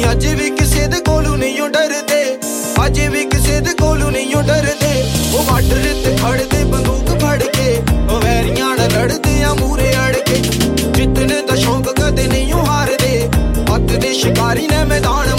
अज भी किसे दे कोलू नहीं डरदे, अज भी किसे दे कोलू नहीं डरदे। ओ बार्डर ते खड़दे बंदूक फड़ के, ओ वैरियां नाल लड़दे आ मूरे अड़ के। जितने दा शौक कदे नहीं हारदे, अत दे शिकारी ने मैदान